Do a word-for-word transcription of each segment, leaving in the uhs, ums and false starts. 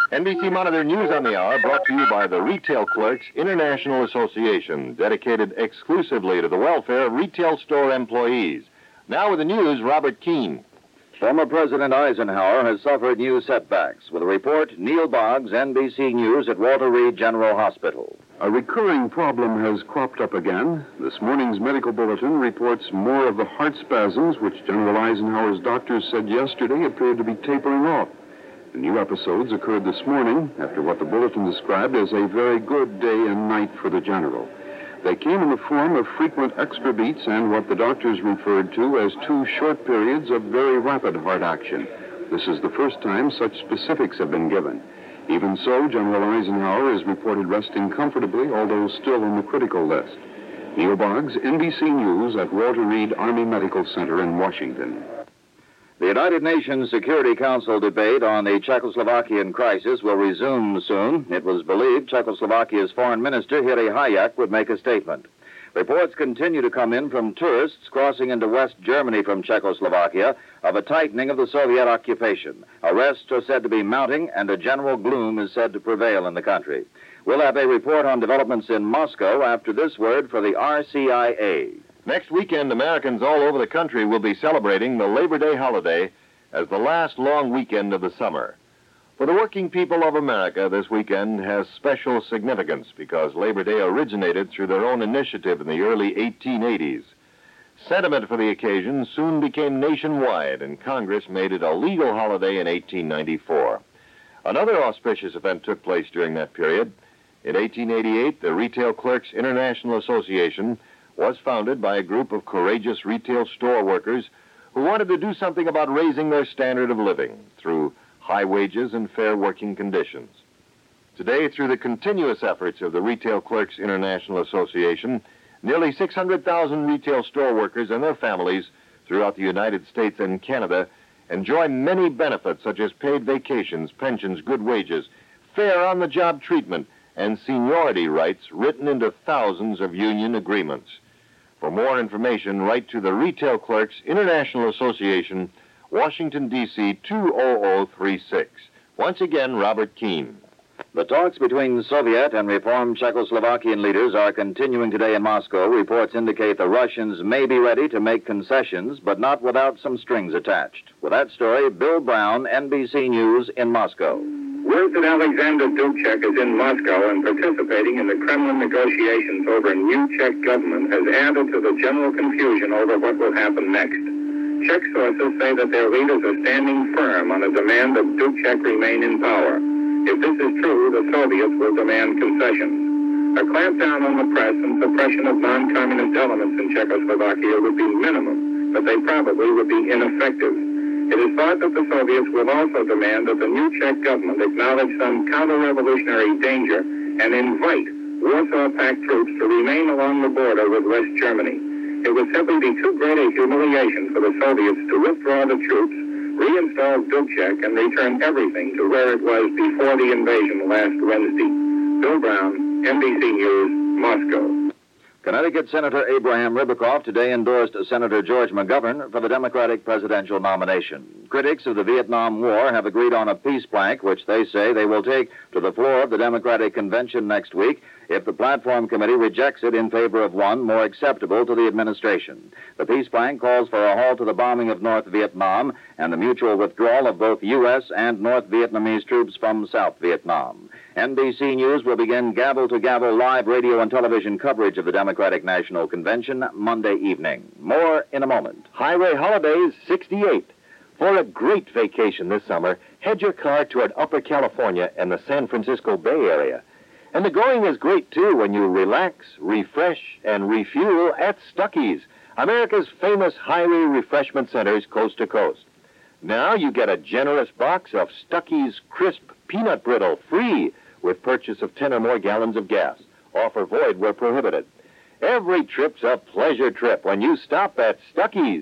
N B C Monitor News on the Hour brought to you by the Retail Clerks International Association, dedicated exclusively to the welfare of retail store employees. Now with the news, Robert Keene. Former President Eisenhower has suffered new setbacks. With a report, Neil Boggs, N B C News at Walter Reed General Hospital. A recurring problem has cropped up again. This morning's medical bulletin reports more of the heart spasms, which General Eisenhower's doctors said yesterday appeared to be tapering off. The new episodes occurred this morning after what the bulletin described as a very good day and night for the general. They came in the form of frequent extra beats and what the doctors referred to as two short periods of very rapid heart action. This is the first time such specifics have been given. Even so, General Eisenhower is reported resting comfortably, although still on the critical list. Neil Boggs, N B C News at Walter Reed Army Medical Center in Washington. The United Nations Security Council debate on the Czechoslovakian crisis will resume soon. It was believed Czechoslovakia's Foreign Minister, Jiří Hájek, would make a statement. Reports continue to come in from tourists crossing into West Germany from Czechoslovakia of a tightening of the Soviet occupation. Arrests are said to be mounting, and a general gloom is said to prevail in the country. We'll have a report on developments in Moscow after this word for the R C I A. Next weekend, Americans all over the country will be celebrating the Labor Day holiday as the last long weekend of the summer. For the working people of America, this weekend has special significance because Labor Day originated through their own initiative in the early eighteen eighties. Sentiment for the occasion soon became nationwide, and Congress made it a legal holiday in eighteen ninety-four. Another auspicious event took place during that period. In eighteen eighty-eight, the Retail Clerks International Association was founded by a group of courageous retail store workers who wanted to do something about raising their standard of living through high wages and fair working conditions. Today, through the continuous efforts of the Retail Clerks International Association, nearly six hundred thousand retail store workers and their families throughout the United States and Canada enjoy many benefits such as paid vacations, pensions, good wages, fair on-the-job treatment, and seniority rights written into thousands of union agreements. For more information, write to the Retail Clerks International Association, Washington, D C two oh oh three six. Once again, Robert Keene. The talks between Soviet and reformed Czechoslovakian leaders are continuing today in Moscow. Reports indicate the Russians may be ready to make concessions, but not without some strings attached. With that story, Bill Brown, N B C News in Moscow. Word that Alexander Dubček is in Moscow and participating in the Kremlin negotiations over a new Czech government has added to the general confusion over what will happen next. Czech sources say that their leaders are standing firm on a demand that Dubček remain in power. If this is true, the Soviets will demand concessions. A clampdown on the press and suppression of non-communist elements in Czechoslovakia would be minimum, but they probably would be ineffective. It is thought that the Soviets will also demand that the new Czech government acknowledge some counter-revolutionary danger and invite Warsaw Pact troops to remain along the border with West Germany. It would simply be too great a humiliation for the Soviets to withdraw the troops, reinstall Dubček, and return everything to where it was before the invasion last Wednesday. Bill Brown, N B C News, Moscow. Connecticut Senator Abraham Ribicoff today endorsed Senator George McGovern for the Democratic presidential nomination. Critics of the Vietnam War have agreed on a peace plank, which they say they will take to the floor of the Democratic Convention next week if the Platform Committee rejects it in favor of one more acceptable to the administration. The peace plank calls for a halt to the bombing of North Vietnam and the mutual withdrawal of both U S and North Vietnamese troops from South Vietnam. N B C News will begin gavel-to-gavel live radio and television coverage of the Democratic National Convention Monday evening. More in a moment. Highway Holidays sixty-eight. For a great vacation this summer, head your car toward Upper California and the San Francisco Bay Area. And the going is great, too, when you relax, refresh, and refuel at Stuckey's, America's famous highway refreshment centers coast to coast. Now you get a generous box of Stuckey's crisp peanut brittle free with purchase of ten or more gallons of gas. Offer void where prohibited. Every trip's a pleasure trip when you stop at Stuckey's.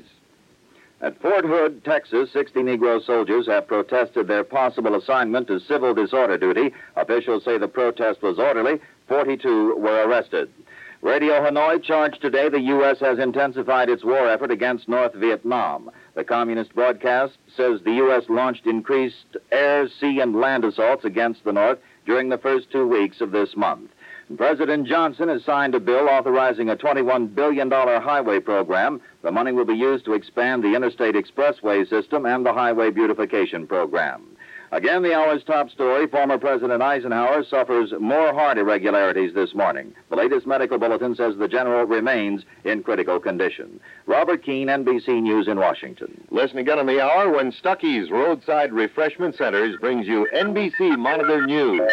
At Fort Hood, Texas, sixty Negro soldiers have protested their possible assignment to civil disorder duty. Officials say the protest was orderly. forty-two were arrested. Radio Hanoi charged today the U S has intensified its war effort against North Vietnam. The communist broadcast says the U S launched increased air, sea, and land assaults against the North during the first two weeks of this month. President Johnson has signed a bill authorizing a twenty-one billion dollars highway program. The money will be used to expand the interstate expressway system and the highway beautification program. Again, the hour's top story, former President Eisenhower suffers more heart irregularities this morning. The latest medical bulletin says the general remains in critical condition. Robert Keene, N B C News in Washington. Listen again in the hour when Stuckey's Roadside Refreshment Centers brings you N B C Monitor News.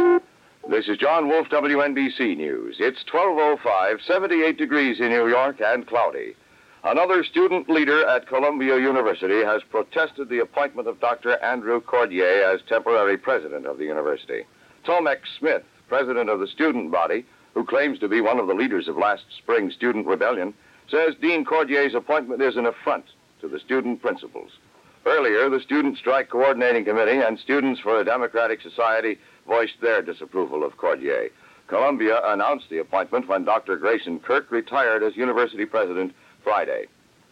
This is John Wolf, W N B C News. It's twelve oh five, seventy-eight degrees in New York and cloudy. Another student leader at Columbia University has protested the appointment of Doctor Andrew Cordier as temporary president of the university. Tomek Smith, president of the student body, who claims to be one of the leaders of last spring's student rebellion, says Dean Cordier's appointment is an affront to the student principles. Earlier, the Student Strike Coordinating Committee and Students for a Democratic Society voiced their disapproval of Cordier. Columbia announced the appointment when Doctor Grayson Kirk retired as university president Friday.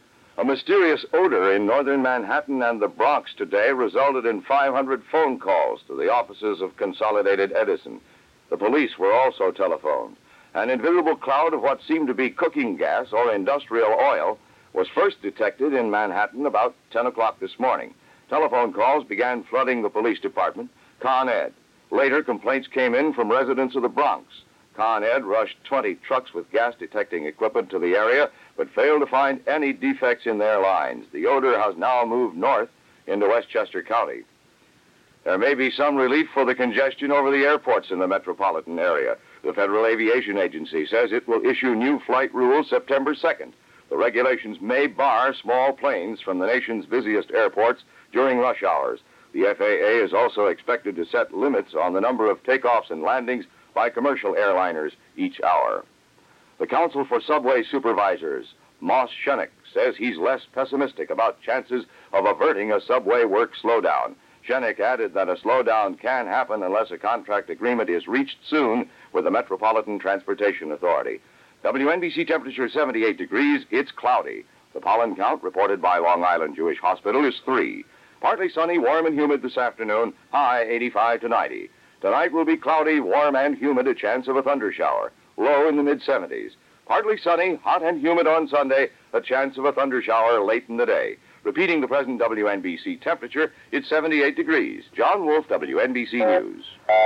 A mysterious odor in northern Manhattan and the Bronx today resulted in five hundred phone calls to the offices of Consolidated Edison. The police were also telephoned. An invisible cloud of what seemed to be cooking gas or industrial oil was first detected in Manhattan about ten o'clock this morning. Telephone calls began flooding the police department, Con Ed. Later, complaints came in from residents of the Bronx. Con Ed rushed twenty trucks with gas-detecting equipment to the area, but failed to find any defects in their lines. The odor has now moved north into Westchester County. There may be some relief for the congestion over the airports in the metropolitan area. The Federal Aviation Agency says it will issue new flight rules September second. The regulations may bar small planes from the nation's busiest airports during rush hours. The F A A is also expected to set limits on the number of takeoffs and landings by commercial airliners each hour. The Council for Subway Supervisors, Moss Schoeneck, says he's less pessimistic about chances of averting a subway work slowdown. Schoeneck added that a slowdown can happen unless a contract agreement is reached soon with the Metropolitan Transportation Authority. W N B C temperature seventy-eight degrees. It's cloudy. The pollen count reported by Long Island Jewish Hospital is three. Partly sunny, warm and humid this afternoon, high eighty-five to ninety. Tonight will be cloudy, warm and humid, a chance of a thundershower, low in the mid-seventies. Partly sunny, hot and humid on Sunday, a chance of a thundershower late in the day. Repeating the present W N B C temperature, it's seventy-eight degrees. John Wolf, W N B C News.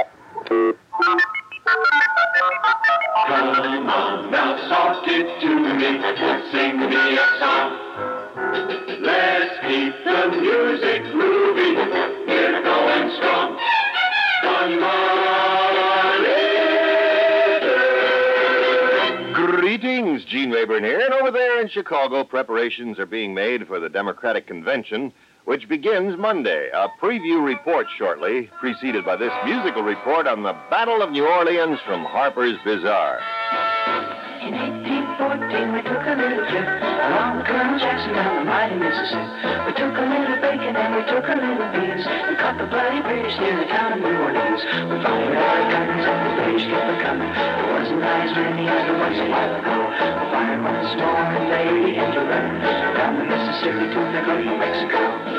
Come on, now talk it to me, sing me a song. Let's keep the music groovy, we're going strong. Greetings, Gene Rayburn here, and over there in Chicago, preparations are being made for the Democratic Convention, which begins Monday. A preview report shortly, preceded by this musical report on the Battle of New Orleans from Harper's Bazaar. In eighteen fourteen, we took a little trip along the Colonel Jackson down the mighty Mississippi. We took a little bacon and we took a little beans and caught the bloody British near the town of New Orleans. We fired our guns and the British kept a coming. There wasn't as many as there was a while ago. We fired once more and they began to run down the Mississippi to the Gulf of Mexico.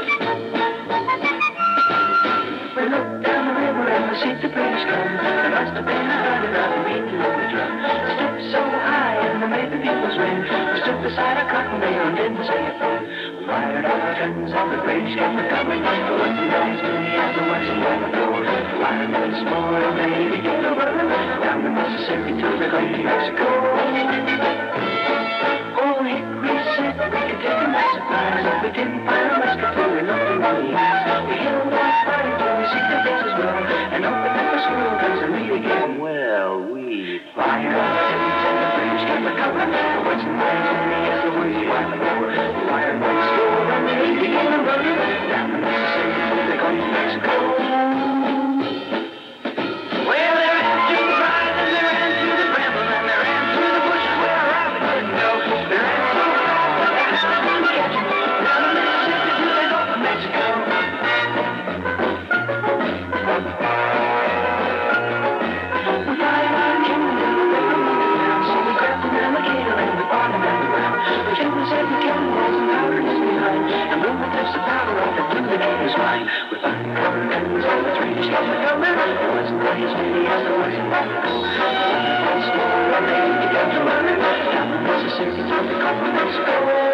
We looked down the river and we see the British come. There must have been a hundred of them beating on the drum. Stepped so high and they made the people's ring. We stood beside a cotton bale and didn't say a thing. We fired our guns and the British kept a coming. There wasn't as many as there was a while ago. We fired once more and they began to run down the Mississippi to the Gulf of Mexico. Old Hickory said we could take them by surprise. If we didn't fire a musket till we looked in the eyes. We held our fire till we see the faces well and opened up the school guns and read again. Well, we fired our guns and the British kept a coming. There wasn't as many as there was a while ago. We fired once more and they began to run down the Mississippi to the Gulf of Mexico. Well, they ran to the rise and they ran to the bramble and they ran through the bushes where a rabbit couldn't go. They ran so fast and they couldn't catch him. Down the Mississippi was the worst about the cold. Once more, a man began to run about the top of Mississippi toward the Gulf of Mexico.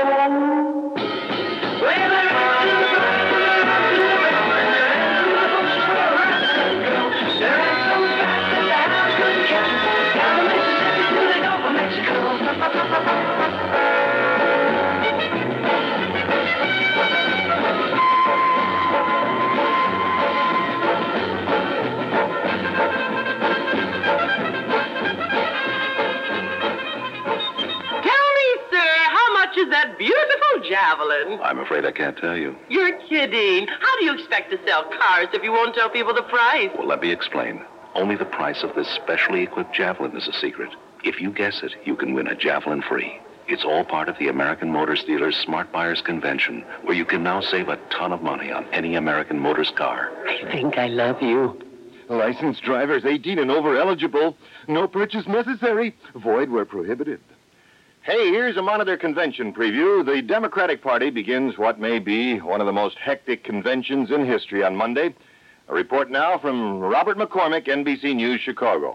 Well, there are two brothers who are out to the bell, and there are two folks who are out to the girl. There are some guys that the hounds couldn't catch down the Mississippi to the Gulf of Mexico. That beautiful javelin. I'm afraid I can't tell you. You're kidding. How do you expect to sell cars if you won't tell people the price? Well, let me explain. Only the price of this specially equipped javelin is a secret. If you guess it, you can win a javelin free. It's all part of the American Motors Dealers Smart Buyers Convention, where you can now save a ton of money on any American Motors car. I think I love you. Licensed drivers eighteen and over eligible. No purchase necessary. Void where prohibited. Hey, here's a Monitor Convention preview. The Democratic Party begins what may be one of the most hectic conventions in history on Monday. A report now from Robert McCormick, N B C News, Chicago.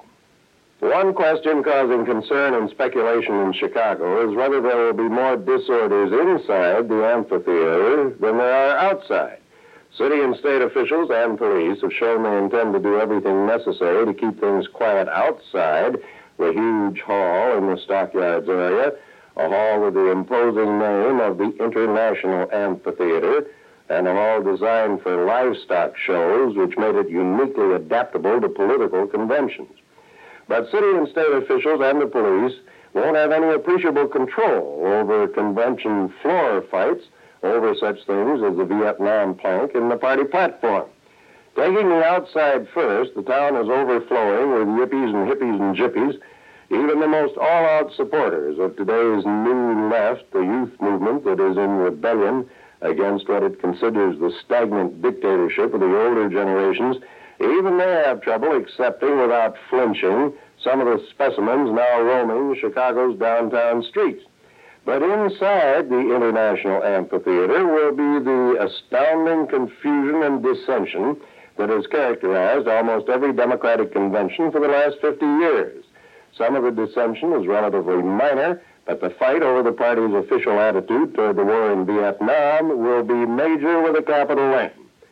One question causing concern and speculation in Chicago is whether there will be more disorders inside the amphitheater than there are outside. City and state officials and police have shown they intend to do everything necessary to keep things quiet outside the huge hall in the Stockyards area, a hall with the imposing name of the International Amphitheater, and a hall designed for livestock shows, which made it uniquely adaptable to political conventions. But city and state officials and the police won't have any appreciable control over convention floor fights over such things as the Vietnam plank in the party platform. Taking the outside first, the town is overflowing with yippies and hippies and jippies. Even the most all-out supporters of today's new left, the youth movement that is in rebellion against what it considers the stagnant dictatorship of the older generations, even they have trouble accepting without flinching some of the specimens now roaming Chicago's downtown streets. But inside the International Amphitheater will be the astounding confusion and dissension that has characterized almost every Democratic convention for the last fifty years. Some of the dissension is relatively minor, but the fight over the party's official attitude toward the war in Vietnam will be major with a capital M.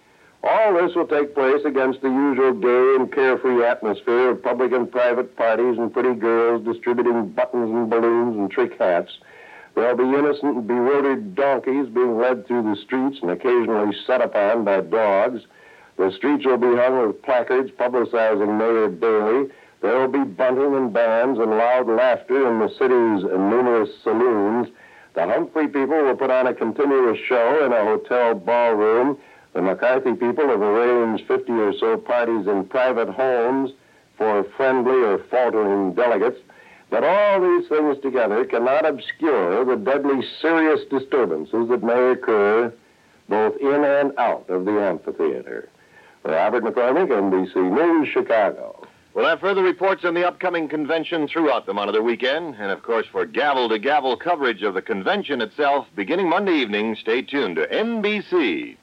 All this will take place against the usual gay and carefree atmosphere of public and private parties and pretty girls distributing buttons and balloons and trick hats. There'll be innocent and bewildered donkeys being led through the streets and occasionally set upon by dogs. The streets will be hung with placards publicizing Mayor Daley. There will be bunting and bands and loud laughter in the city's numerous saloons. The Humphrey people will put on a continuous show in a hotel ballroom. The McCarthy people have arranged fifty or so parties in private homes for friendly or faltering delegates. But all these things together cannot obscure the deadly serious disturbances that may occur both in and out of the amphitheater. Robert McCormick, N B C News, Chicago. We'll have further reports on the upcoming convention throughout the Monitor weekend. And, of course, for gavel-to-gavel coverage of the convention itself, beginning Monday evening, stay tuned to N B C.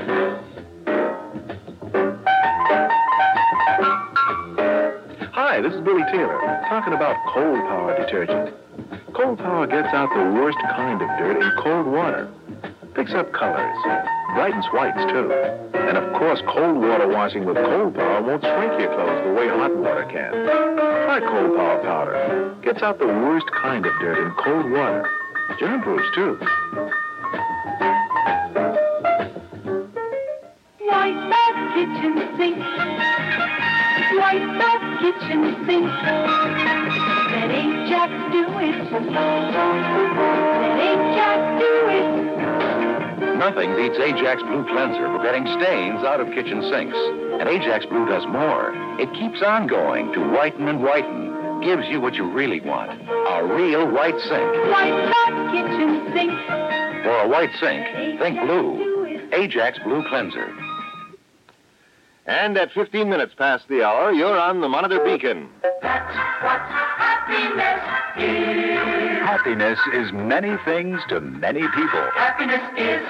Hi, this is Billy Taylor, talking about Cold Power detergent. Cold Power gets out the worst kind of dirt in cold water. Picks up colors, brightens whites, too. And, of course, cold water washing with Cold Power won't shrink your clothes the way hot water can. Try Cold Power powder. Gets out the worst kind of dirt in cold water. Germ-proofs, too. Wipe that kitchen sink. Wipe that kitchen sink. Let Ajax do it. Let Ajax do it. Nothing beats Ajax Blue Cleanser for getting stains out of kitchen sinks. And Ajax Blue does more. It keeps on going to whiten and whiten. Gives you what you really want. A real white sink. Wipe that kitchen sink. For a white sink, think blue. Ajax Blue Cleanser. And at fifteen minutes past the hour, you're on the Monitor Beacon. That's what happiness is. Happiness is many things to many people. Happiness is.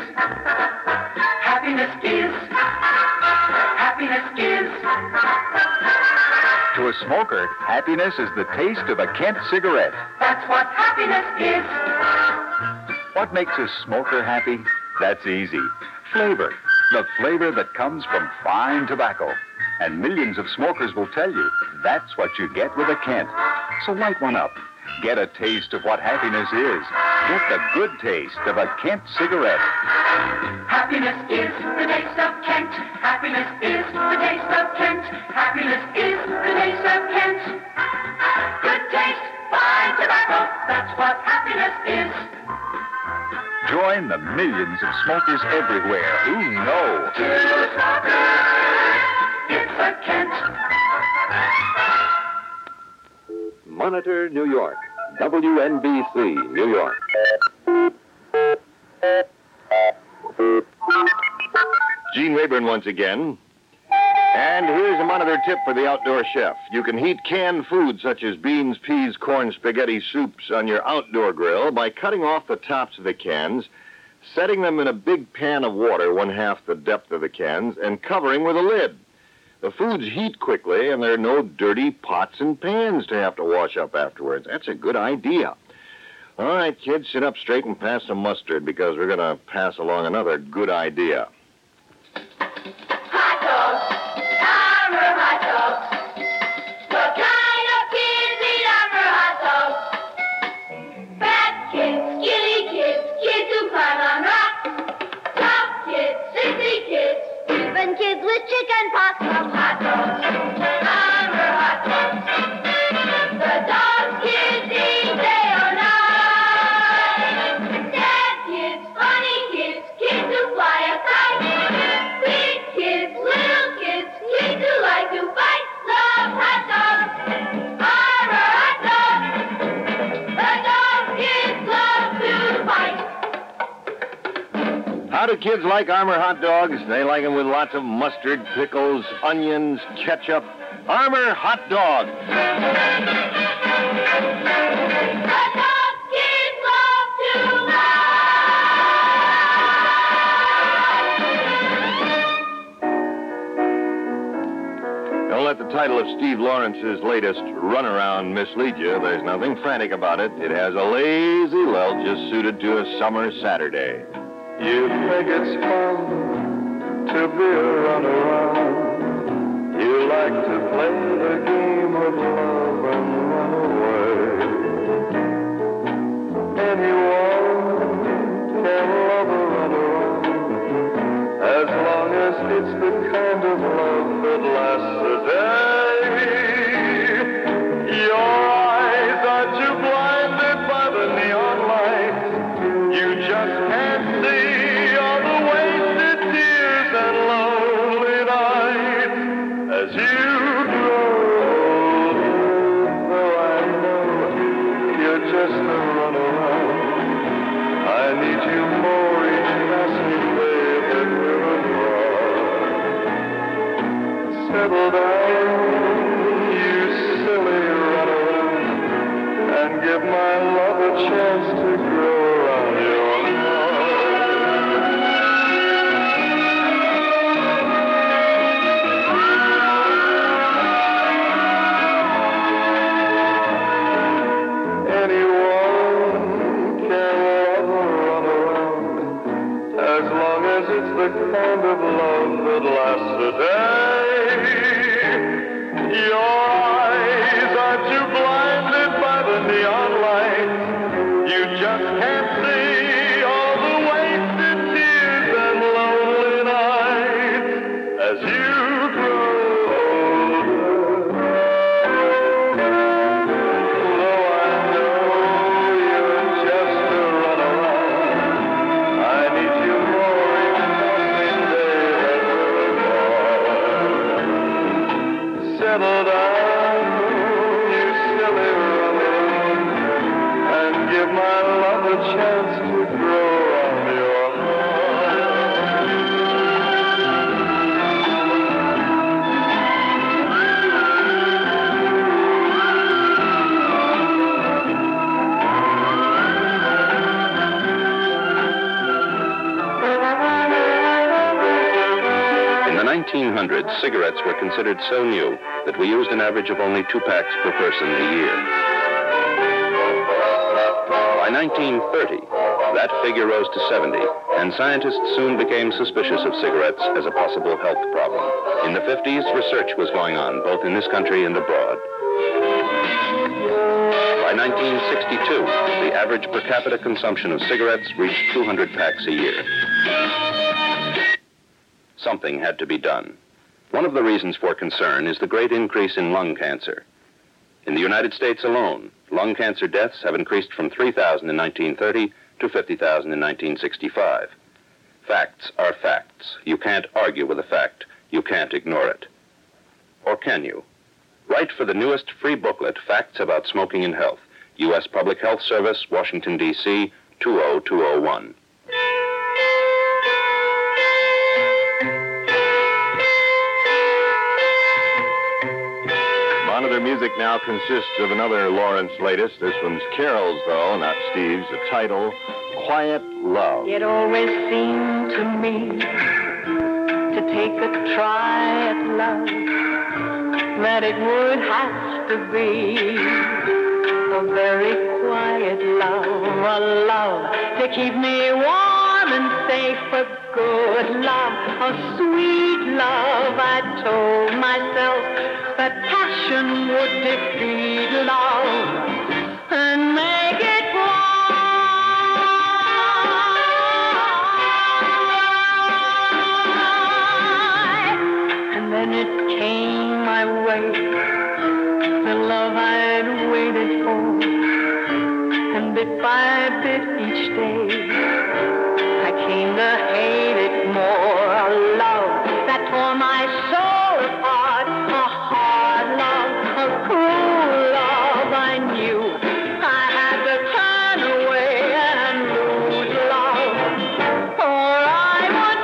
Happiness is. Happiness is. To a smoker, happiness is the taste of a Kent cigarette. That's what happiness is. What makes a smoker happy? That's easy. Flavor. The flavor that comes from fine tobacco. And millions of smokers will tell you that's what you get with a Kent. So light one up. Get a taste of what happiness is. Get the good taste of a Kent cigarette. Happiness is the taste of Kent. Happiness is the taste of Kent. Happiness is the taste of Kent. Good taste, fine tobacco. That's what happiness is. Join the millions of smokers everywhere who know. To smokers, it's a Kent. Monitor, New York. W N B C, New York. Gene Rayburn once again. And here's a Monitor tip for the outdoor chef. You can heat canned foods such as beans, peas, corn, spaghetti, soups on your outdoor grill by cutting off the tops of the cans, setting them in a big pan of water, one half the depth of the cans, and covering with a lid. The foods heat quickly, and there are no dirty pots and pans to have to wash up afterwards. That's a good idea. All right, kids, sit up straight and pass some mustard, because we're going to pass along another good idea. Hot dogs, Armour hot dogs. The kind of kids eat Armour hot dogs. Fat kids, skinny kids, kids who climb on rocks. Tough kids, sissy kids, even kids with chicken pox. Love hot dogs, Armour hot dogs. The dogs kids eat day or night. Sad kids, funny kids, kids who fly a kite. Big kids, little kids, kids who like to fight. Love hot dogs, Armour hot dogs. The dog kids love to fight. How do kids like Armour hot dogs? They like them with lots of mustard, pickles, onions, ketchup. Armour hot dog. The dog kids love to Don't let the title of Steve Lawrence's latest runaround mislead you. There's nothing frantic about it. It has a lazy lilt just suited to a summer Saturday. You think it's fun to be a runaround. You like to play the game of love and run away. Anyone can love a runaround, as long as it's the kind of love that lasts a day. Your eyes are too blinded by the neon lights. You just can't see all the wasted tears and lonely nights as you grow older. Though I know you're just a runaround, I need you more each passing day that we're apart. Settle down, you silly runaround, and give my love a chance to grow around your the kind of love that lasts a day. Your eyes are too blinded by the neon lights. You just can't see all the wasted tears and lonely nights as you grow older. Though I know you're just a runaround, I need you more. Settle down, you silly runaround, and give my love a chance to grow on your In the nineteen hundreds, cigarettes were considered so new that we used an average of only two packs per person a year. By nineteen thirty, that figure rose to seventy, and scientists soon became suspicious of cigarettes as a possible health problem. In the fifties, research was going on, both in this country and abroad. By nineteen sixty-two, the average per capita consumption of cigarettes reached two hundred packs a year. Something had to be done. One of the reasons for concern is the great increase in lung cancer. In the United States alone, lung cancer deaths have increased from three thousand in nineteen thirty to fifty thousand in nineteen sixty-five. Facts are facts. You can't argue with a fact. You can't ignore it. Or can you? Write for the newest free booklet, Facts About Smoking and Health. U S Public Health Service, Washington, D C, two oh two oh one. Monitor music now consists of another Lawrence latest. This one's Carol's, though, not Steve's. The title, Quiet Love. It always seemed to me to take a try at love, that it would have to be a very quiet love, a love to keep me warm and safe, a good love, a sweet love. I told myself that passion would defeat love and make it fly. And then it came my way, the love I'd waited for, and bit by bit each day I came to hate it more. A love that tore my soul apart, a hard love, a cruel love. I knew I had to turn away and lose love, or I would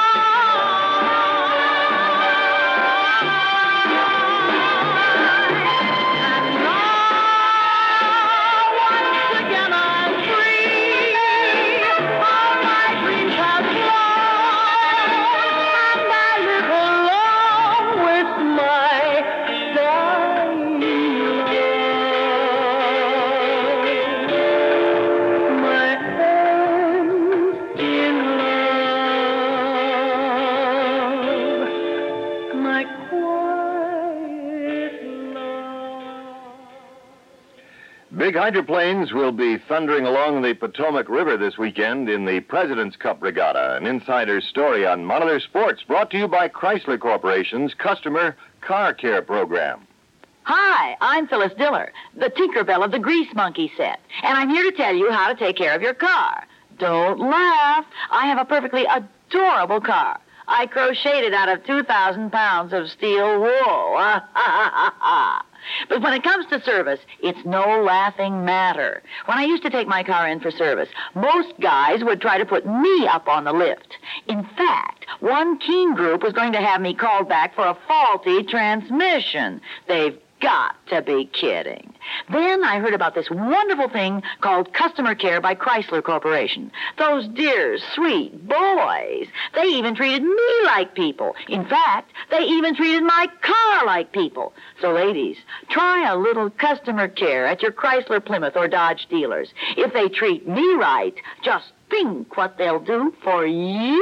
Big hydroplanes will be thundering along the Potomac River this weekend in the President's Cup Regatta. An insider story on Monitor Sports, brought to you by Chrysler Corporation's Customer Car Care Program. Hi, I'm Phyllis Diller, the Tinkerbell of the Grease Monkey set, and I'm here to tell you how to take care of your car. Don't laugh. I have a perfectly adorable car. I crocheted out of two thousand pounds of steel wool. But when it comes to service, it's no laughing matter. When I used to take my car in for service, most guys would try to put me up on the lift. In fact, one keen group was going to have me called back for a faulty transmission. They've got to be kidding. Then I heard about this wonderful thing called Customer Care by Chrysler Corporation. Those dear, sweet boys. They even treated me like people. In fact, they even treated my car like people. So, ladies, try a little customer care at your Chrysler, Plymouth, or Dodge dealers. If they treat me right, just think what they'll do for you.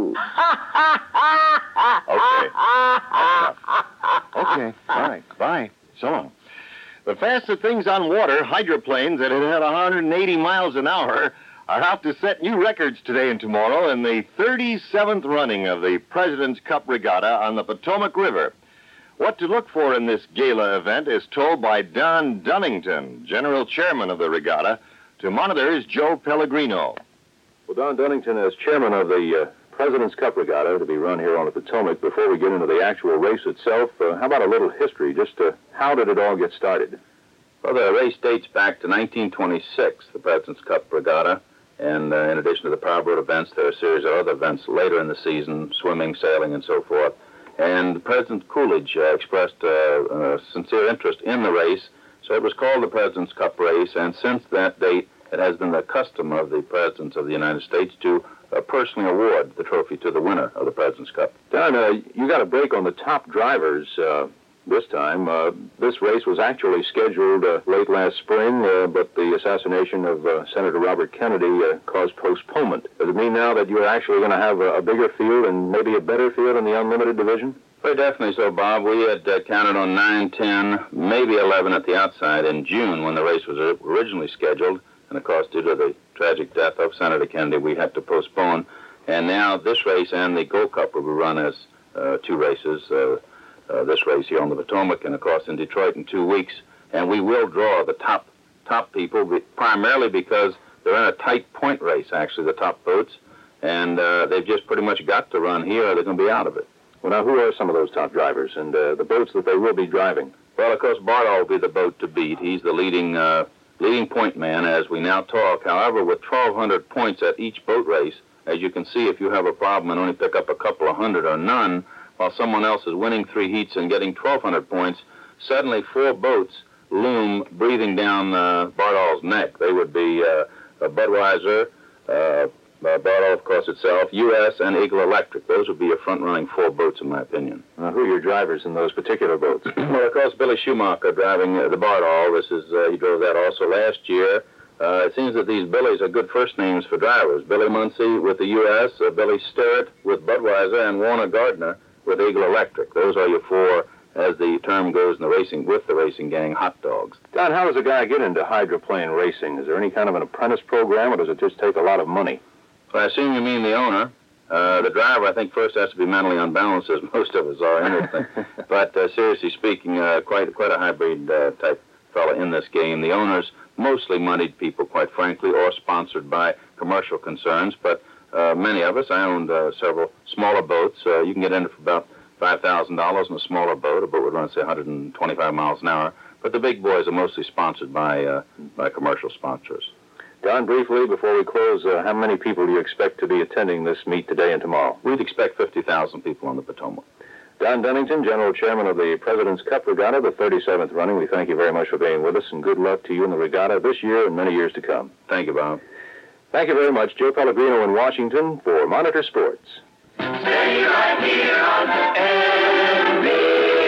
Okay. Okay. All right. Bye. So long. The fastest things on water, hydroplanes that had had one hundred eighty miles an hour, are out to set new records today and tomorrow in the thirty-seventh running of the President's Cup Regatta on the Potomac River. What to look for in this gala event is told by Don Dunnington, General Chairman of the regatta, to Monitor's Joe Pellegrino. Well, Don Dunnington, as chairman of the uh, President's Cup Regatta to be run here on the Potomac, before we get into the actual race itself, uh, how about a little history? Just uh, how did it all get started? Well, the race dates back to nineteen twenty-six, the President's Cup Regatta, and uh, in addition to the powerboat events, there are a series of other events later in the season, swimming, sailing, and so forth. And President Coolidge uh, expressed uh, a sincere interest in the race, so it was called the President's Cup Race, and since that date, it has been the custom of the Presidents of the United States to uh, personally award the trophy to the winner of the President's Cup. Don, uh, you got a break on the top drivers. Uh, this time. Uh, this race was actually scheduled uh, late last spring, uh, but the assassination of uh, Senator Robert Kennedy uh, caused postponement. Does it mean now that you're actually going to have a, a bigger field and maybe a better field in the unlimited division? Very definitely so, Bob. We had uh, counted on nine, ten, maybe eleven at the outside in June when the race was originally scheduled. And, of course, due to the tragic death of Senator Kennedy, we had to postpone. And now this race and the Gold Cup will be run as uh, two races. Uh, uh, this race here on the Potomac and, of course, in Detroit in two weeks. And we will draw the top top people, primarily because they're in a tight point race, actually, the top boats. And uh, they've just pretty much got to run here or they're going to be out of it. Well, now, who are some of those top drivers and uh, the boats that they will be driving? Well, of course, Bardol will be the boat to beat. He's the leading uh, leading point man as we now talk. However, with twelve hundred points at each boat race, as you can see, if you have a problem and only pick up a couple of hundred or none, while someone else is winning three heats and getting twelve hundred points, suddenly four boats loom breathing down uh, Bardol's neck. They would be uh, uh, Budweiser, uh, Uh, Bardol, of course, itself, U S, and Eagle Electric. Those would be your front-running four boats, in my opinion. Now, who are your drivers in those particular boats? Well, of course, Billy Schumacher driving uh, the Bardol. This is uh, he drove that also last year. Uh, it seems that these Billies are good first names for drivers. Billy Muncie with the U S, uh, Billy Sterrett with Budweiser, and Warner Gardner with Eagle Electric. Those are your four, as the term goes in the racing, with the racing gang, hot dogs. Don, how does a guy get into hydroplane racing? Is there any kind of an apprentice program, or does it just take a lot of money? Well, I assume you mean the owner. Uh, the driver, I think, first has to be mentally unbalanced, as most of us are in this thing. But uh, seriously speaking, uh, quite quite a hybrid uh, type fella in this game. The owners, mostly moneyed people, quite frankly, or sponsored by commercial concerns. But uh, many of us, I owned uh, several smaller boats. Uh, you can get in for about five thousand dollars in a smaller boat. A boat would run, say, one hundred twenty-five miles an hour. But the big boys are mostly sponsored by uh, by commercial sponsors. Don, briefly, before we close, uh, how many people do you expect to be attending this meet today and tomorrow? We'd expect fifty thousand people on the Potomac. Don Dunnington, General Chairman of the President's Cup Regatta, the thirty-seventh running. We thank you very much for being with us, and good luck to you in the regatta this year and many years to come. Thank you, Bob. Thank you very much. Joe Pellegrino in Washington for Monitor Sports. Stay right here on N B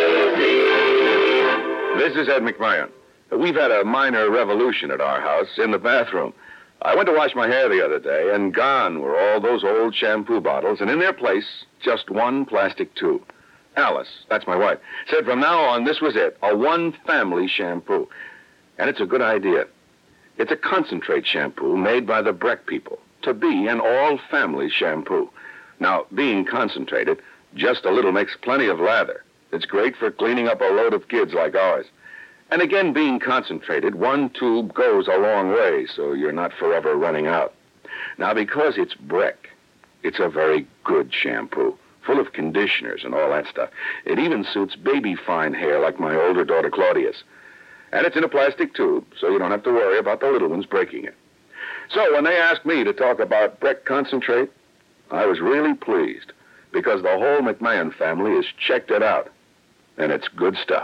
C. This is Ed McMahon. We've had a minor revolution at our house in the bathroom. I went to wash my hair the other day, and gone were all those old shampoo bottles, and in their place, just one plastic tube. Alice, that's my wife, said from now on this was it, a one-family shampoo. And it's a good idea. It's a concentrate shampoo made by the Breck people to be an all-family shampoo. Now, being concentrated, just a little makes plenty of lather. It's great for cleaning up a load of kids like ours. And again, being concentrated, one tube goes a long way, so you're not forever running out. Now, because it's Breck, it's a very good shampoo, full of conditioners and all that stuff. It even suits baby fine hair like my older daughter Claudia's. And it's in a plastic tube, so you don't have to worry about the little ones breaking it. So when they asked me to talk about Breck Concentrate, I was really pleased, because the whole McMahon family has checked it out, and it's good stuff.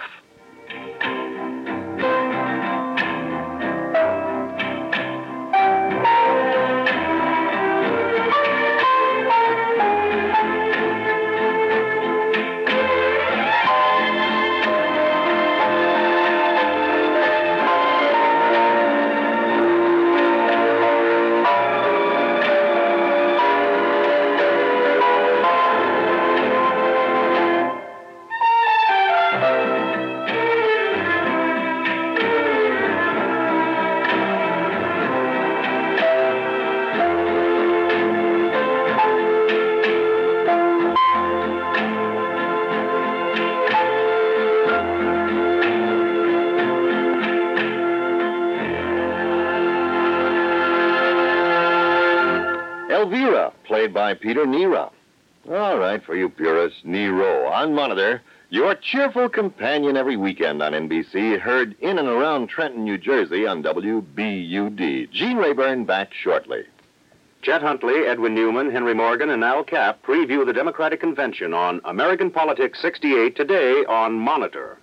Elvira, played by Peter Nero. All right, for you purists, Nero on Monitor, your cheerful companion every weekend on N B C, heard in and around Trenton, New Jersey on W B U D. Gene Rayburn back shortly. Chet Huntley, Edwin Newman, Henry Morgan, and Al Capp preview the Democratic Convention on American Politics sixty-eight today on Monitor.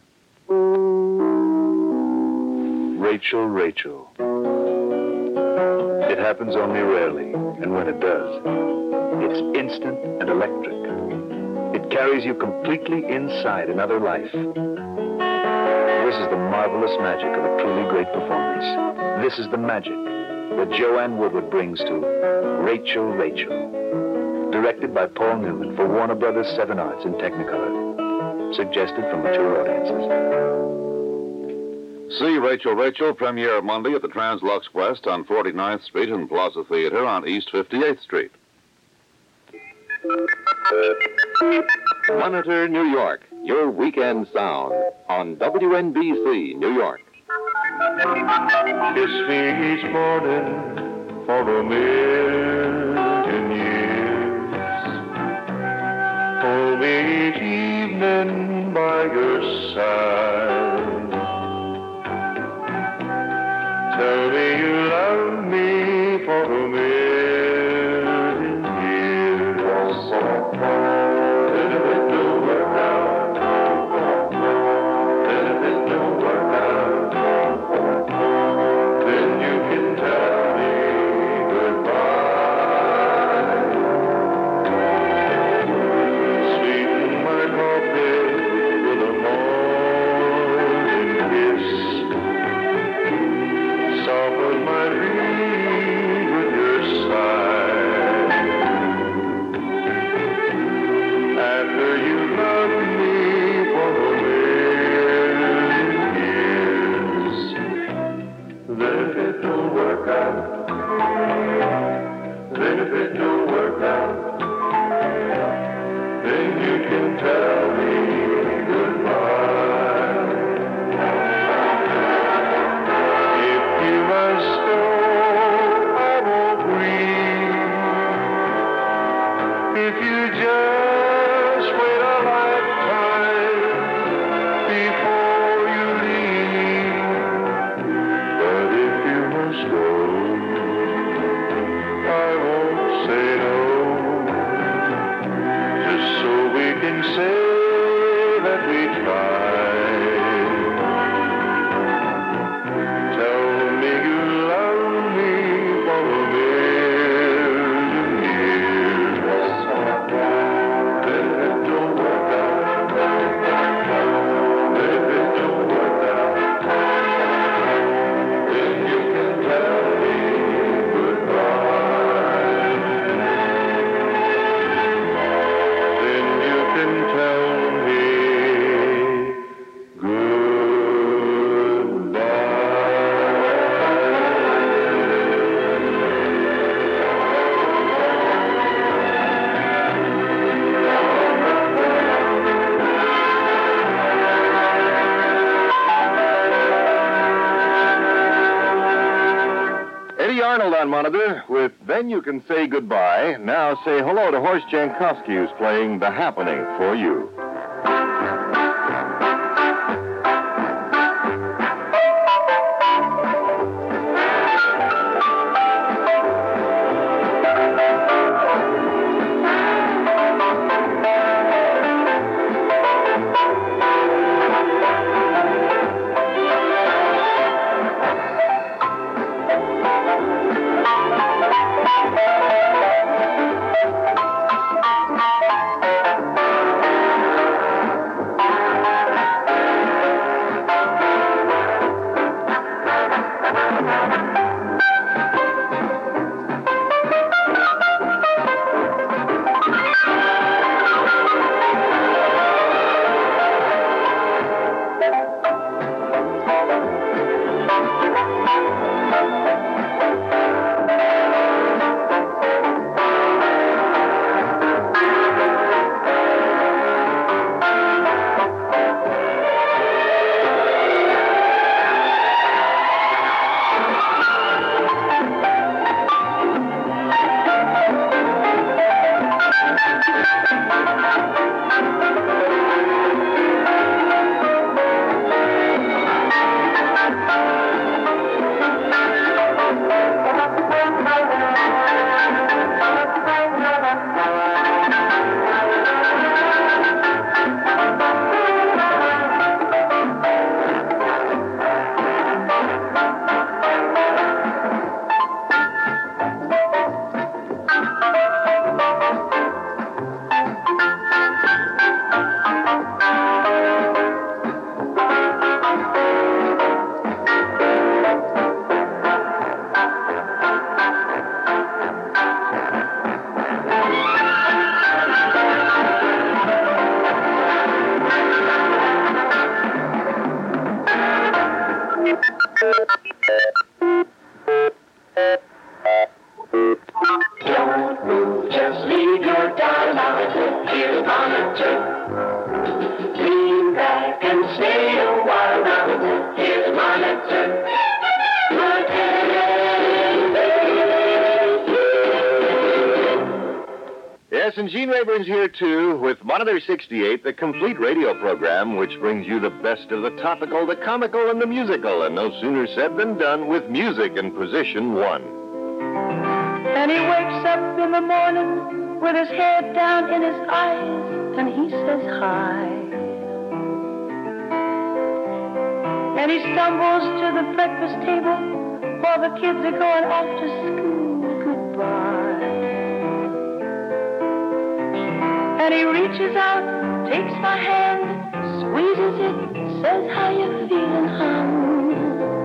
Rachel, Rachel. It happens only rarely, and when it does, it's instant and electric. It carries you completely inside another life. This is the marvelous magic of a truly great performance. This is the magic that Joanne Woodward brings to Rachel, Rachel. Directed by Paul Newman for Warner Brothers Seven Arts in Technicolor. Suggested for mature audiences. See Rachel, Rachel, premiere Monday at the Translux West on forty-ninth Street and Plaza Theater on East fifty-eighth Street. Monitor, New York, your weekend sound on W N B C, New York. Kiss me each morning for a million years. Hold me each evening by your side. Tell me you love me for a million years. And if it don't work out, and if it don't work out, then you can tell me goodbye. Sweeten my coffee with a morning kiss. Soften my dream with your sigh. After you loved me for a million years, then if it don't work out, then if it don't work out, then you can tell me goodbye. If you must go, I won't grieve. If you just wait a lifetime before you leave. But if you must go, I won't say no. Just so we can say that we tried. Tell me you love me for a million years. Then if it don't work out, then if it don't work out, then you can tell me goodbye. Then you can tell me Eddie Arnold on Monitor with Then You Can Say Goodbye. Now say hello to Horst Jankowski, who's playing The Happening for you. Monitor, here's Monitor. Yes, and Gene Rayburn's here, too, with Monitor sixty-eight, the complete radio program which brings you the best of the topical, the comical, and the musical. And no sooner said than done with music in position one. And he wakes up in the morning with his head down in his eyes, and he says hi. And he stumbles to the breakfast table while the kids are going off to school. Goodbye. And he reaches out, takes my hand, squeezes it, says, how you feeling, hon?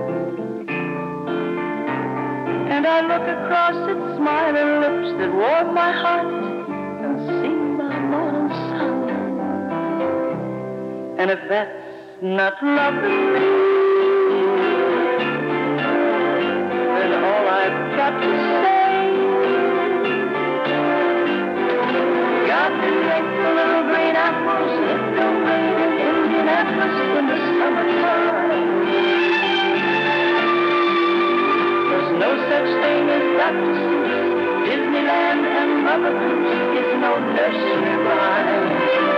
And I look across at smiling lips that warm my heart and see my morning sun. And if that's not loving me, then all I've got to say, got to make the little green apples if the rain in Indianapolis in the summertime. There's no such thing as Doctor Seuss, Disneyland, and Mother Goose is no nursery rhyme.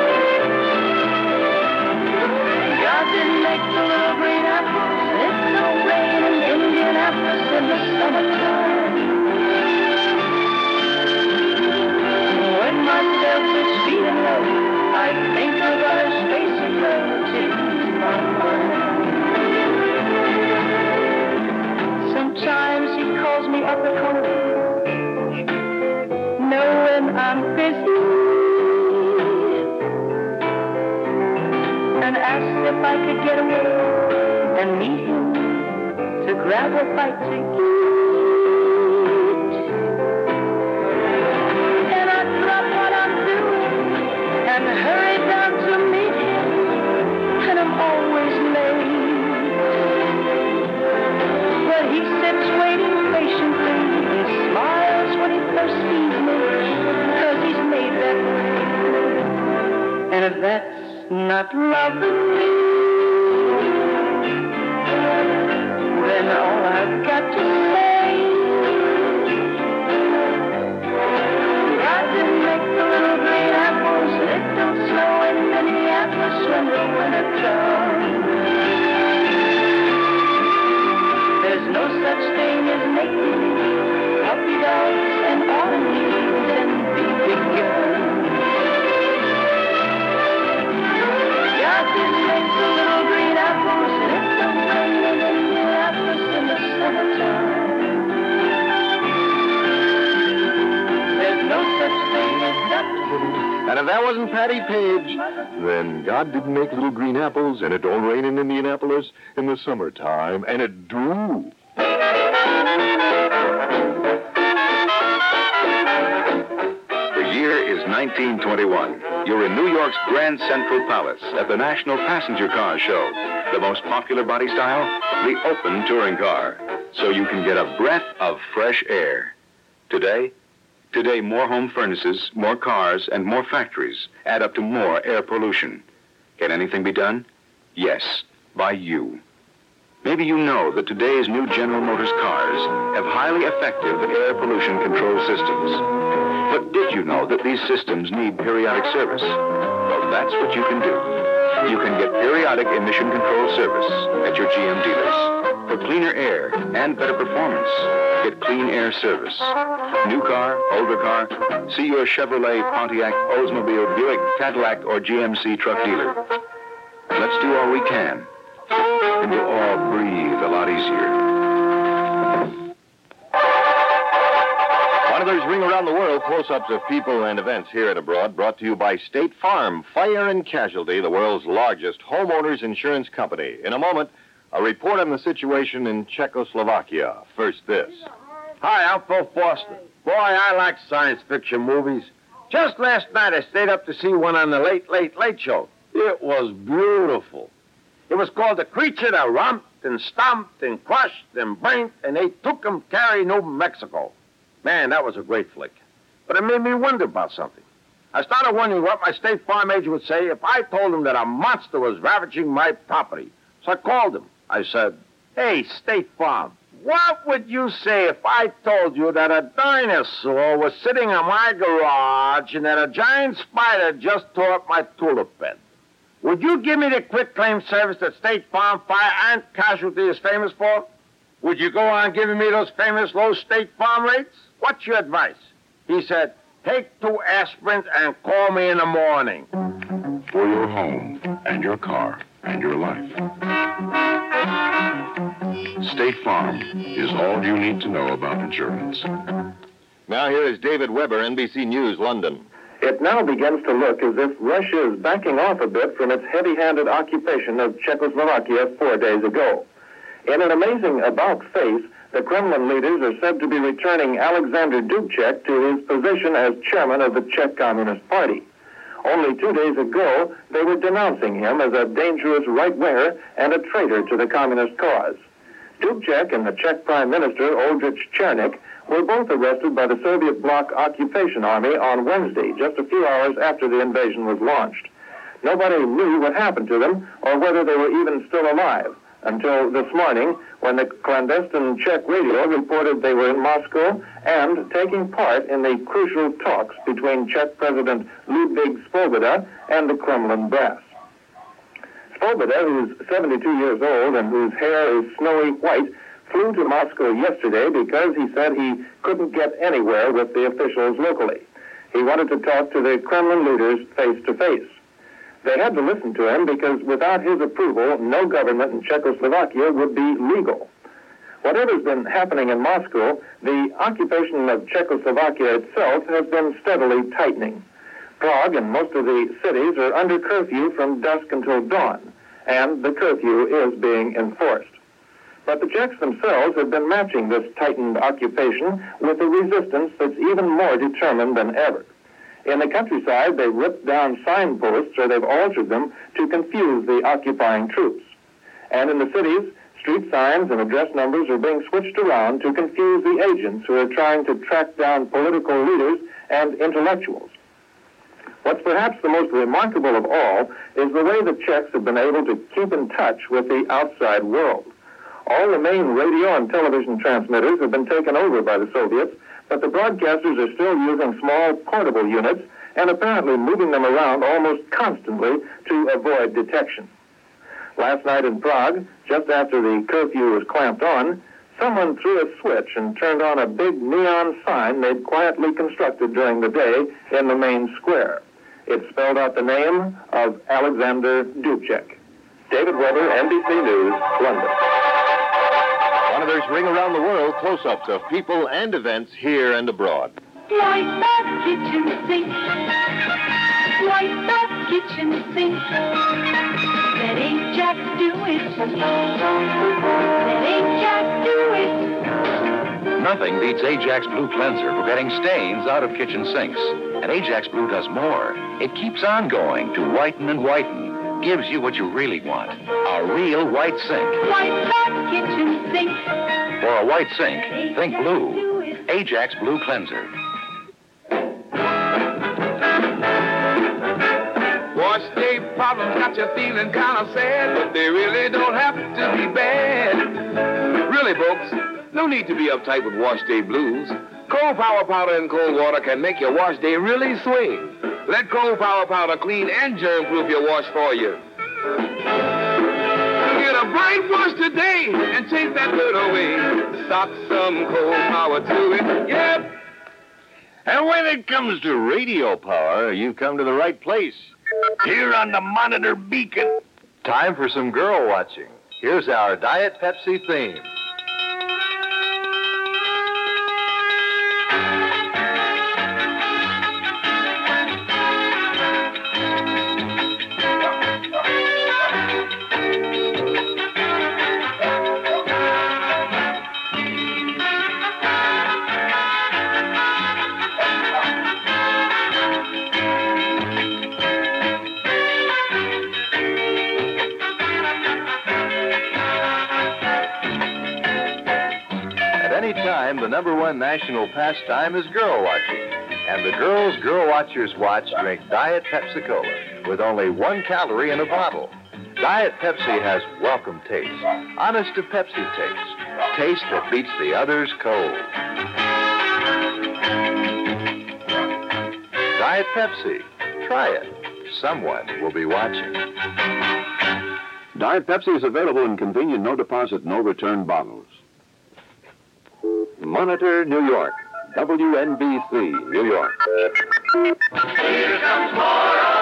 God didn't make the little green apples if the rain in Indianapolis in the summertime. When myself is feeling low, I think of our space aglow to ease my mind. Sometimes he calls me up at home, knowing I'm busy, and asks if I could get away and meet him to grab a bite to eat. And I drop what I'm doing and hurry down to meet him, and I'm always late. But he sits waiting patiently and smiles when he first sees me, because he's made that way. And if that's not loving me, then all I've got to say, I didn't make the little green apples, it don't snow in Minneapolis when the winter comes. There's no such thing as make-believe, puppy dogs and autumn leaves and big guns. God didn't make the little green apples, and it don't rain in Indianapolis in the summertime. There's no such thing as Doctor. And if that wasn't Patty Page, then God didn't make little green apples, and it don't rain in Indianapolis in the summertime, and it do. The year is nineteen twenty-one. You're in New York's Grand Central Palace at the National Passenger Car Show. The most popular body style? The open touring car. So you can get a breath of fresh air. Today? Today, more home furnaces, more cars, and more factories add up to more air pollution. Can anything be done? Yes, by you. Maybe you know that today's new General Motors cars have highly effective air pollution control systems. But did you know that these systems need periodic service? Well, that's what you can do. You can get periodic emission control service at your G M dealers. For cleaner air and better performance, get Clean Air Service. New car, older car, see your Chevrolet, Pontiac, Oldsmobile, Buick, Cadillac, or G M C truck dealer. Let's do all we can, and we'll all breathe a lot easier. Monitors ring around the world, close-ups of people and events here and abroad, brought to you by State Farm, Fire and Casualty, the world's largest homeowners insurance company. In a moment, a report on the situation in Czechoslovakia. First, this. Hi, I'm Phil Foster. Boy, I like science fiction movies. Just last night, I stayed up to see one on the Late, Late, Late Show. It was beautiful. It was called The Creature That Romped and Stomped and Crushed and Burnt, and they took him carry New Mexico. Man, that was a great flick. But it made me wonder about something. I started wondering what my State Farm agent would say if I told him that a monster was ravaging my property. So So I called him. I said, "Hey, State Farm, what would you say if I told you that a dinosaur was sitting in my garage and that a giant spider just tore up my tulip bed? Would you give me the quick claim service that State Farm Fire and Casualty is famous for? Would you go on giving me those famous low State Farm rates? What's your advice?" He said, "Take two aspirins and call me in the morning." For your home and your car and your life. State Farm is all you need to know about insurance. Now here is David Weber, N B C News, London. It now begins to look as if Russia is backing off a bit from its heavy-handed occupation of Czechoslovakia four days ago. In an amazing about-face, the Kremlin leaders are said to be returning Alexander Dubček to his position as chairman of the Czech Communist Party. Only two days ago, they were denouncing him as a dangerous right-winger and a traitor to the communist cause. Dubček and the Czech Prime Minister, Oldrich Chernik, were both arrested by the Soviet bloc occupation army on Wednesday, just a few hours after the invasion was launched. Nobody knew what happened to them or whether they were even still alive until this morning when the clandestine Czech radio reported they were in Moscow and taking part in the crucial talks between Czech President Ludvík Svoboda and the Kremlin brass. Svoboda, who's seventy-two years old and whose hair is snowy white, flew to Moscow yesterday because he said he couldn't get anywhere with the officials locally. He wanted to talk to the Kremlin leaders face to face. They had to listen to him because without his approval, no government in Czechoslovakia would be legal. Whatever's been happening in Moscow, the occupation of Czechoslovakia itself has been steadily tightening. Prague and most of the cities are under curfew from dusk until dawn, and the curfew is being enforced. But the Czechs themselves have been matching this tightened occupation with a resistance that's even more determined than ever. In the countryside, they've ripped down signposts or they've altered them to confuse the occupying troops. And in the cities, street signs and address numbers are being switched around to confuse the agents who are trying to track down political leaders and intellectuals. What's perhaps the most remarkable of all is the way the Czechs have been able to keep in touch with the outside world. All the main radio and television transmitters have been taken over by the Soviets, but the broadcasters are still using small portable units and apparently moving them around almost constantly to avoid detection. Last night in Prague, just after the curfew was clamped on, someone threw a switch and turned on a big neon sign they'd quietly constructed during the day in the main square. It spelled out the name of Alexander Dubček. David Weber, N B C News, London. Monitors ring around the world close-ups of people and events here and abroad. Like that kitchen sink. Like that kitchen sink. Let Ajax do it. Let Ajax do it. Nothing beats Ajax Blue Cleanser for getting stains out of kitchen sinks. And Ajax Blue does more. It keeps on going to whiten and whiten. Gives you what you really want. A real white sink. Like that kitchen sink. For a white sink, think blue. Ajax Blue Cleanser. Wash day problems got you feeling kind of sad, but they really don't have to be bad. Really, folks, no need to be uptight with wash day blues. Cold Power Powder and cold water can make your wash day really swing. Let Cold Power Powder clean and germ-proof your wash for you. Get a bright wash today and take that dirt away. Stock some Cold Power to it, yep. And when it comes to radio power, you've come to the right place. Here on the Monitor Beacon. Time for some girl watching. Here's our Diet Pepsi theme. The number one national pastime is girl watching. And the girls Girl Watchers watch drink Diet Pepsi Cola with only one calorie in a bottle. Diet Pepsi has welcome taste. Honest to Pepsi taste. Taste that beats the others cold. Diet Pepsi. Try it. Someone will be watching. Diet Pepsi is available in convenient no-deposit, no-return bottles. Monitor, New York. W N B C, New York. Here comes more of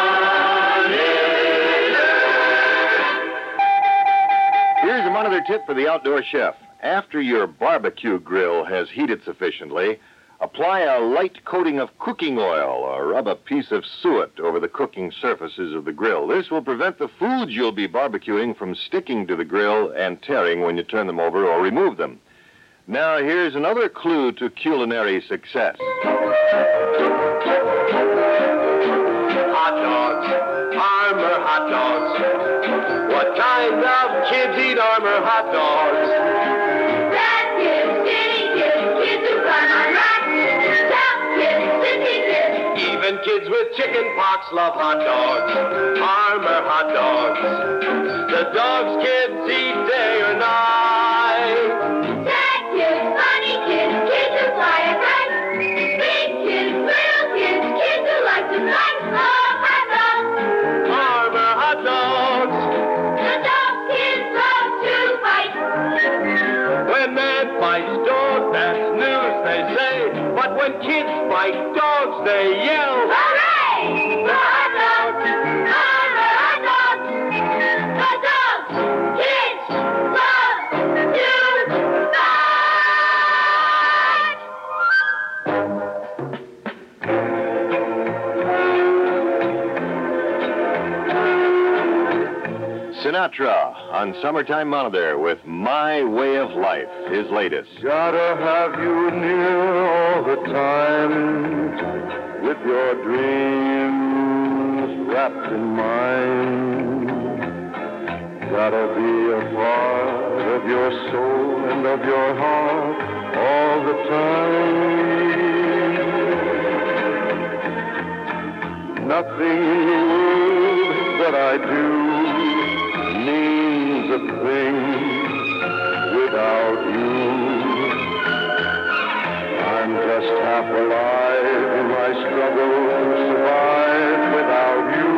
Here's a Monitor tip for the outdoor chef. After your barbecue grill has heated sufficiently, apply a light coating of cooking oil or rub a piece of suet over the cooking surfaces of the grill. This will prevent the foods you'll be barbecuing from sticking to the grill and tearing when you turn them over or remove them. Now, here's another clue to culinary success. hot dogs, Armour hot dogs. What kind of kids eat Armour hot dogs? Fat kids, skinny kids, kids who climb on rocks, tough kids, sissy kids. Even kids with chicken pox love hot dogs, Armour hot dogs. The dogs kids eat day or night. Sad kids, funny kids, kids who fly at night. Big kids, little kids, kids who like to fight. Love hot dogs, Armour hot dogs. The dog kids love to fight. When man fights dog, that's news, they say. But when kids fight dogs, they yell, hooray! For hot dogs, Armour hot dogs. The dogs kids love to Sinatra on Summertime Monitor with My Way of Life, his latest. Gotta have you near all the time, with your dreams wrapped in mine. Gotta be a part of your soul and of your heart all the time. Nothing in the world that I do means a thing without you. I'm just half alive in my struggle to survive without you.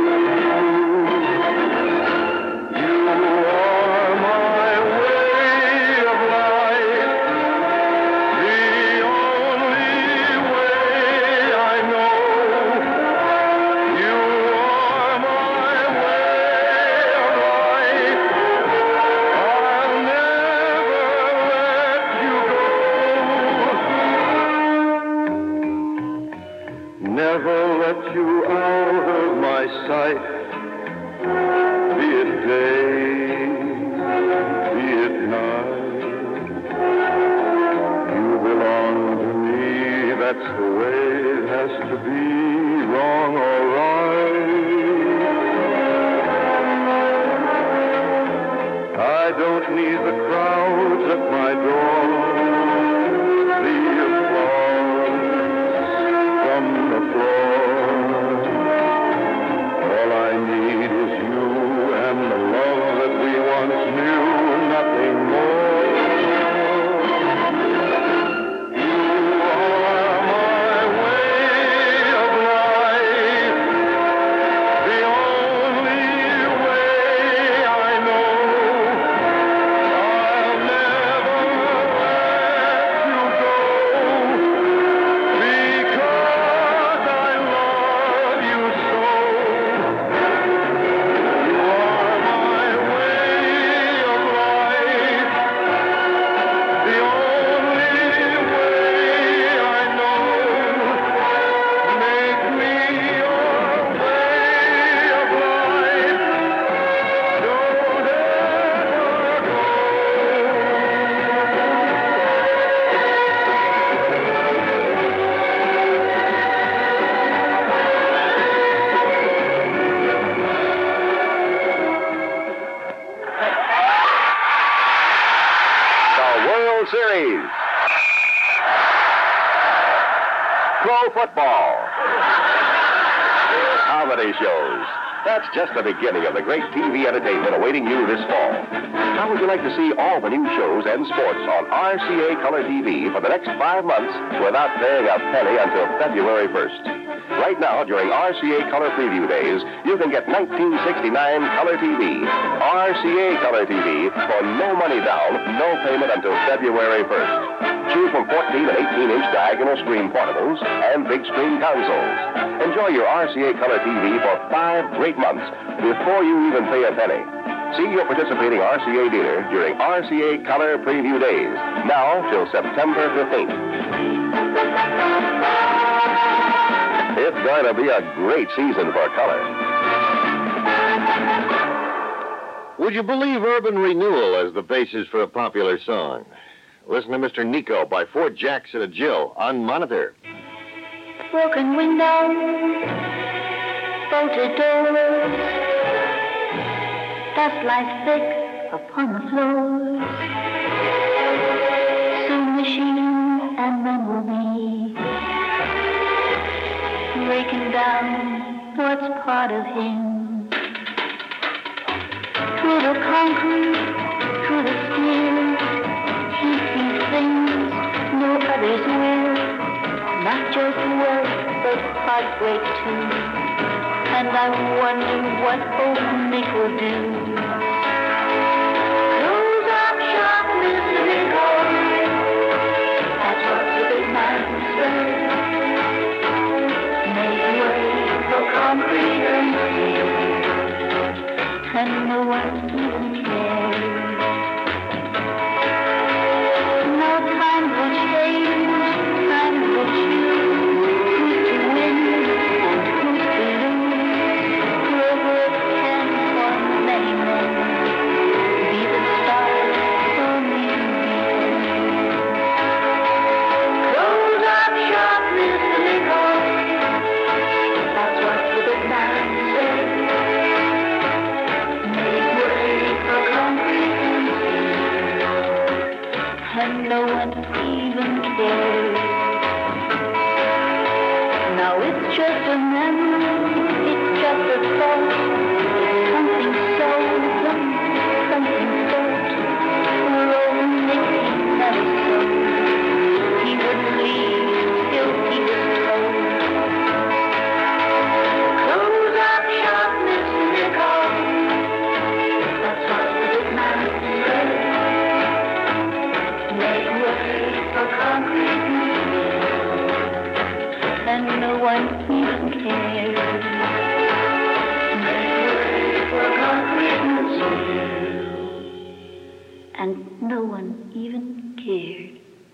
You are my way of life, the only way I know. You are my way of life. I'll never let you go. Never let you out of my sight. Be it day, be it night. You belong to me, that's the way it has to be, wrong or right. I don't need the crowds at my door, the applause from the floor. All I need is you and the love that we once knew, nothing more. You are my way of life, the only way I know. I'll never let you go, because I love you so. You are my way of life, the only way I know. Make me your way of life. Don't ever The World Series. Pro football. Comedy shows. That's just the beginning of the great T V entertainment awaiting you this fall. How would you like to see all the new shows and sports on R C A Color T V for the next five months without paying a penny until February first? Right now, during R C A Color Preview Days, you can get nineteen sixty-nine Color T V. R C A Color T V for no money down, no payment until February first. Choose from fourteen and eighteen inch diagonal screen portables and big screen consoles. Enjoy your R C A Color T V for five great months before you even pay a penny. See your participating R C A dealer during R C A Color Preview Days, now till September fifteenth. It's going to be a great season for color. Would you believe urban renewal as the basis for a popular song? Listen to Mister Nico by Fort Jackson and Jill on Monitor. Broken windows, bolted doors, dust lies thick upon the floors. Soon the machine and men will be breaking down what's part of him. Through the concrete, through the steel, he sees things no others will. Not just work, but heartbreak too. And I wonder what old Nick will do. Close up shop, Mister Nichols. That's what the big man said. Make way for concrete and steel, and no one even cares. No time for change, time for choose who's to win and who's to lose. Whoever can for many men be the star for me to be. Close up shop, Mister Nichols. That's what the big man said. Make way for concrete and no one even cares. Now it's just a memory, it's just a thought. It's something so, something thought. Poor old Nicky never thought he wouldn't leave till he was told. Close up shop, Mister Nichols. That's what the big man said. Make way for concrete and no one even cares. Make way for concrete and no one even cared.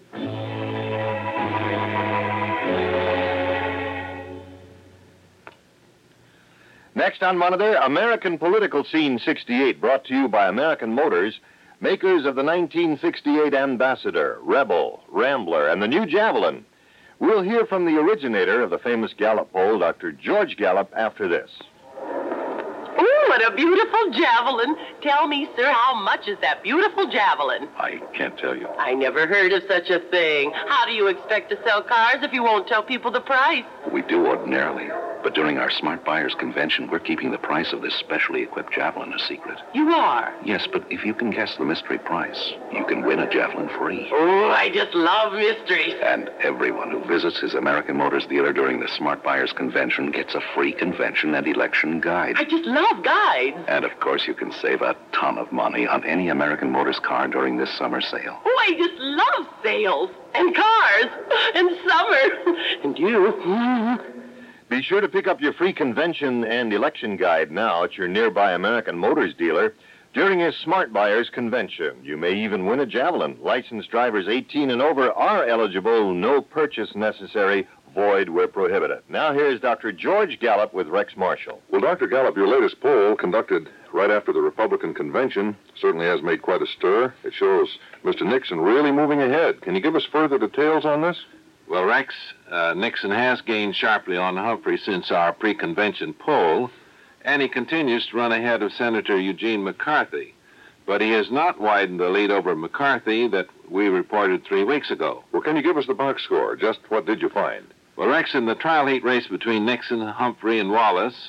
Next on Monitor, American Political Scene sixty-eight, brought to you by American Motors, makers of the nineteen sixty-eight Ambassador, Rebel, Rambler, and the new Javelin. We'll hear from the originator of the famous Gallup poll, Doctor George Gallup, after this. Ooh, what a beautiful javelin. Tell me, sir, how much is that beautiful javelin? I can't tell you. I never heard of such a thing. How do you expect to sell cars if you won't tell people the price? We do ordinarily. But during our Smart Buyers Convention, we're keeping the price of this specially equipped Javelin a secret. You are? Yes, but if you can guess the mystery price, you can win a Javelin free. Oh, I just love mysteries. And everyone who visits his American Motors dealer during the Smart Buyers Convention gets a free convention and election guide. I just love guides. And, of course, you can save a ton of money on any American Motors car during this summer sale. Oh, I just love sales and cars and summer. And you. Mm-hmm. Be sure to pick up your free convention and election guide now at your nearby American Motors dealer during his Smart Buyers Convention. You may even win a Javelin. Licensed drivers eighteen and over are eligible. No purchase necessary. Void where prohibited. Now here's Doctor George Gallup with Rex Marshall. Well, Doctor Gallup, your latest poll, conducted right after the Republican convention, certainly has made quite a stir. It shows Mister Nixon really moving ahead. Can you give us further details on this? Well, Rex, uh, Nixon has gained sharply on Humphrey since our pre-convention poll, and he continues to run ahead of Senator Eugene McCarthy. But he has not widened the lead over McCarthy that we reported three weeks ago. Well, can you give us the box score? Just what did you find? Well, Rex, in the trial heat race between Nixon, Humphrey, and Wallace,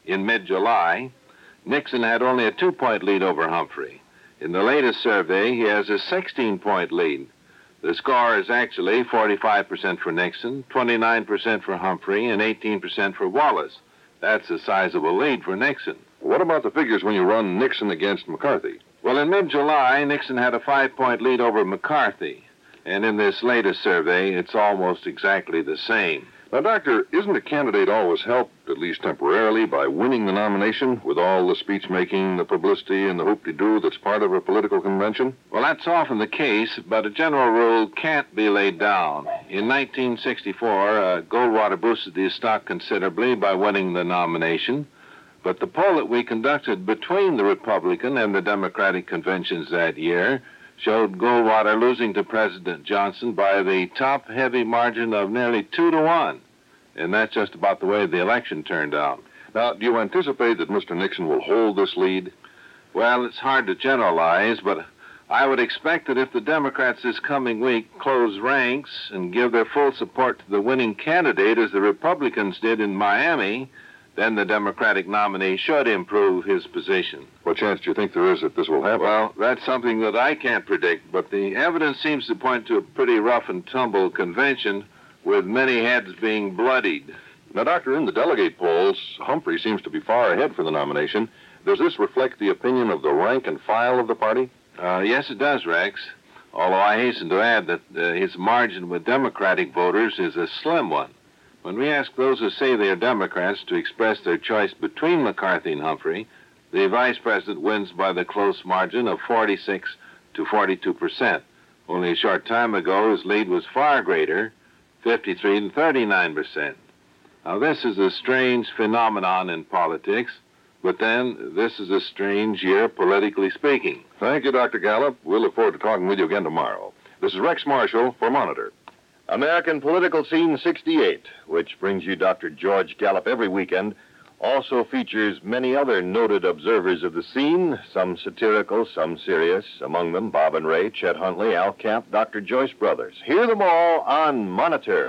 in mid-July, Nixon had only a two-point lead over Humphrey. In the latest survey, he has a sixteen-point lead. The score is actually forty-five percent for Nixon, twenty-nine percent for Humphrey, and eighteen percent for Wallace. That's a sizable lead for Nixon. What about the figures when you run Nixon against McCarthy? Well, in mid-July, Nixon had a five-point lead over McCarthy. And in this latest survey, it's almost exactly the same. Now, Doctor, isn't a candidate always helped, at least temporarily, by winning the nomination with all the speech-making, the publicity, and the hoop-de-doo that's part of a political convention? Well, that's often the case, but a general rule can't be laid down. In nineteen sixty-four, uh, Goldwater boosted his stock considerably by winning the nomination. But the poll that we conducted between the Republican and the Democratic conventions that year showed Goldwater losing to President Johnson by the top-heavy margin of nearly two to one. And that's just about the way the election turned out. Now, do you anticipate that Mister Nixon will hold this lead? Well, it's hard to generalize, but I would expect that if the Democrats this coming week close ranks and give their full support to the winning candidate as the Republicans did in Miami, then the Democratic nominee should improve his position. What chance do you think there is that this will happen? Well, that's something that I can't predict, but the evidence seems to point to a pretty rough and tumble convention with many heads being bloodied. Now, Doctor, in the delegate polls, Humphrey seems to be far ahead for the nomination. Does this reflect the opinion of the rank and file of the party? Uh, yes, it does, Rex. Although I hasten to add that uh, his margin with Democratic voters is a slim one. When we ask those who say they are Democrats to express their choice between McCarthy and Humphrey, the vice president wins by the close margin of forty-six to forty-two percent. Only a short time ago, his lead was far greater, fifty-three to thirty-nine percent. Now, this is a strange phenomenon in politics, but then this is a strange year politically speaking. Thank you, Doctor Gallup. We'll look forward to talking with you again tomorrow. This is Rex Marshall for Monitor. American Political Scene sixty-eight, which brings you Doctor George Gallup every weekend, also features many other noted observers of the scene, some satirical, some serious, among them Bob and Ray, Chet Huntley, Al Camp, Doctor Joyce Brothers. Hear them all on Monitor.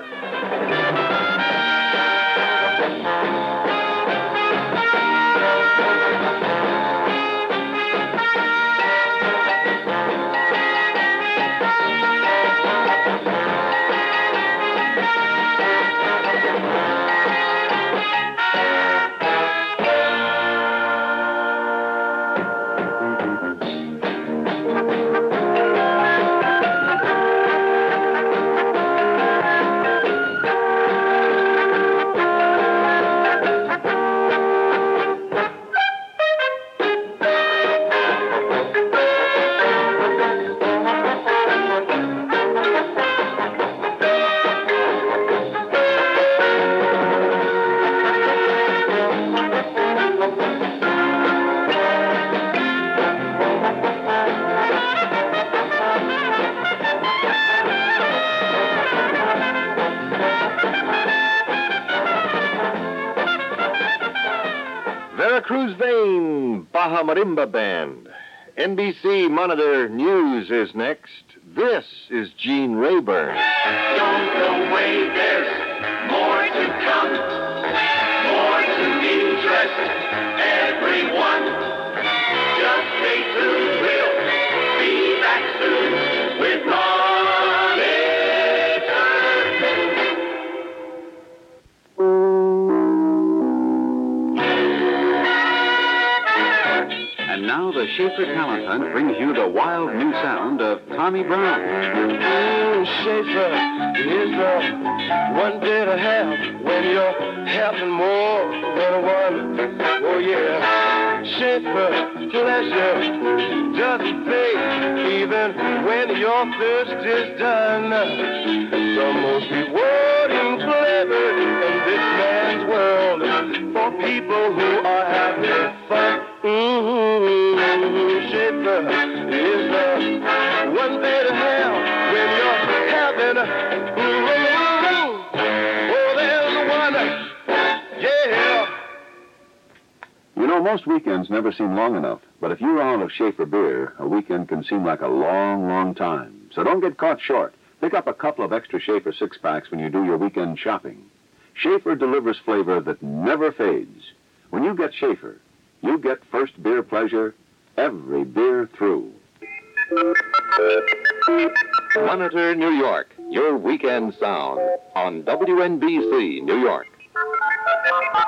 Veracruz Vein, Baja Marimba Band. N B C Monitor News is next. This is Gene Rayburn. Don't away, there's more to come, more to interest everyone. Just stay tuned, we'll be back soon with Monitor. And now the Schaefer Talent Hunt brings you the wild new sound of Tommy Brown. Ooh, Schaefer is the one day to have when you're having more than one. Oh, yeah. Schaefer, pleasure doesn't fade even when your thirst is done. The most rewarding flavor in this man's world for people who are having fun. Mm-hmm. Schaefer is the one day to have when you're having a mm-hmm. Oh, there's one, yeah. You know, most weekends never seem long enough, but if you're out of Schaefer beer, a weekend can seem like a long, long time. So don't get caught short. Pick up a couple of extra Schaefer six-packs when you do your weekend shopping. Schaefer delivers flavor that never fades. When you get Schaefer, you get first beer pleasure every beer through. Monitor New York, your weekend sound on W N B C New York.